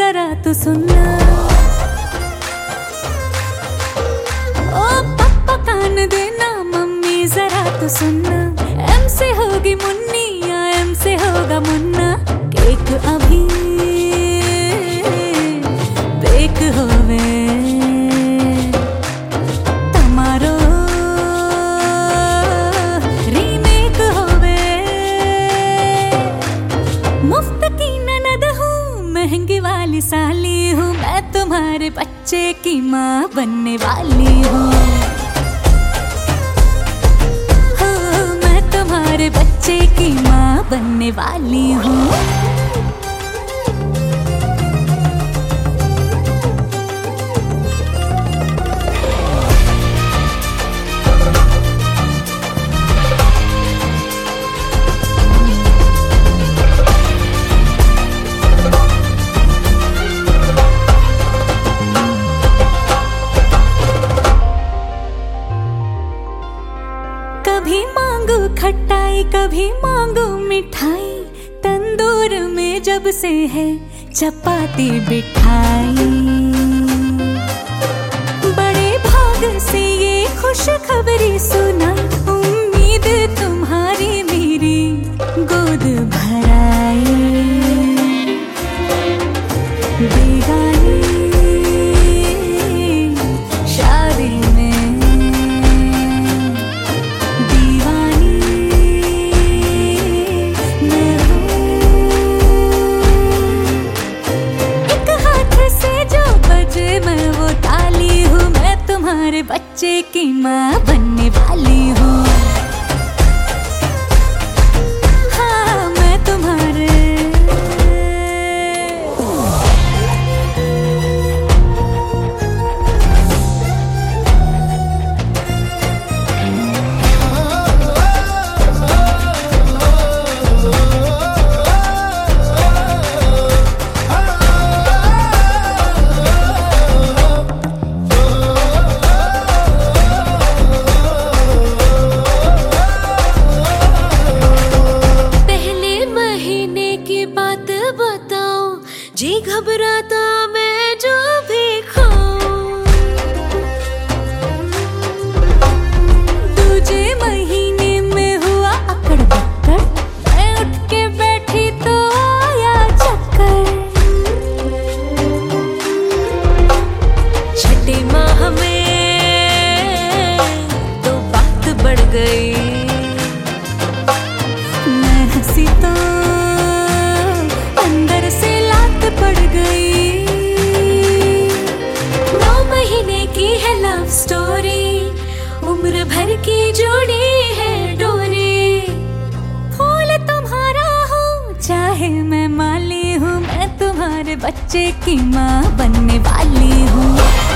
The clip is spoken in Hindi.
जरा तू सुनना। ओ पापा कान देना, मम्मी जरा तू सुनना। एम से होगी मुन्नी या एम से होगा मुन्ना। केक अभी बेक होवे, तमारो रीमेक होवे। मुफ्त की ननद हूँ, महंगी वाली साली हूँ। मैं तुम्हारे बच्चे की माँ बनने वाली हूँ। हो मैं तुम्हारे बच्चे की माँ बनने वाली हूँ। कभी मांगू खटाई, कभी मांगू मिठाई। तंदूर में जब से है चपाती बिठाई। बड़े भाग से ये खुशखबरी सुना। उम्मीद तुम्हारी मेरी गोद भराई। बेगानी शादी में मैं वो ताली हूँ। मैं तुम्हारे बच्चे की माँ बनने वाली हूँ। हाँ मैं तुम्हारे जी घबराता मैं जो भी खाऊं। दूजे महीने में हुआ अकड़ बक्कड़। मैं उठ के बैठी तो आया चक्कर। छठे माह में तो बात बढ़ गई। मैं हंसी तो अंदर से पड़ गई। 9 महीने की है लव स्टोरी। उम्र भर की जोड़ी है डोरी। फूल तुम्हारा हूँ चाहे मैं माली हूँ। मैं तुम्हारे बच्चे की माँ बनने वाली हूँ।